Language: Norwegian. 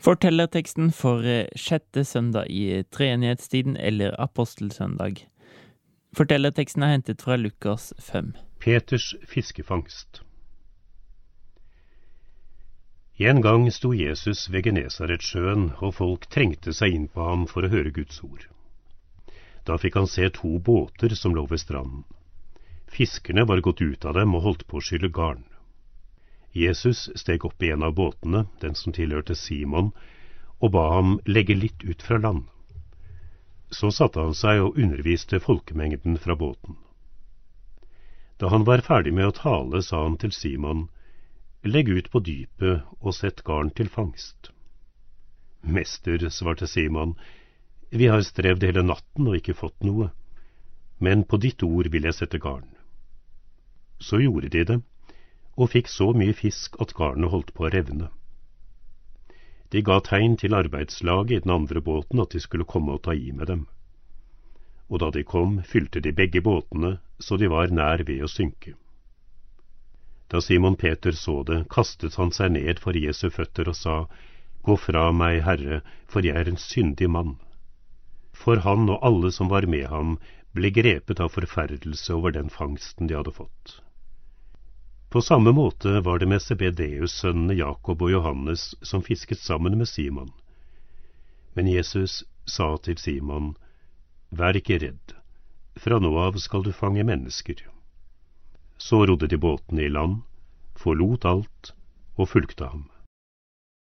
Fortellerteksten for sjette søndag i treenighetstiden eller apostelsøndag. Fortellerteksten er hentet fra Lukas 5. Peters fiskefangst. En gang sto Jesus ved Genesaretsjøen, og folk trengte seg inn på ham for å høre Guds ord. Da fikk han se 2 båter som lå ved stranden. Fiskerne var gått ut av dem og holdt på å skylle garn. Jesus steg opp i en av båtene, den som tilhørte Simon, og ba ham legge litt ut fra land. Så satte han seg og underviste folkemengden fra båten. Da han var ferdig med å tale, sa han til Simon: «Legg ut på dypet og sett garn til fangst.» «Mester», svarte Simon, «vi har strevd hele natten og ikke fått noe, men på ditt ord vil jeg sette garn.» Så gjorde de det, og fikk så mye fisk at garnet holdt på å revne. De ga tegn til arbeidslaget i den andre båten at de skulle komme og ta i med dem. Og da de kom, fylte de begge båtene, så de var nær ved å synke. Da Simon Peter så det, kastet han seg ned for Jesu føtter og sa: «Gå fra meg, Herre, for jeg er en syndig mann.» For han og alle som var med ham ble grepet av forferdelse over den fangsten de hadde fått. På samme måte var det med Zebedeus-sønnene Jakob og Johannes som fisket sammen med Simon. Men Jesus sa til Simon: «Vær ikke redd, fra nå av skal du fange mennesker.» Så rodde de båtene i land, forlot alt og fulgte ham.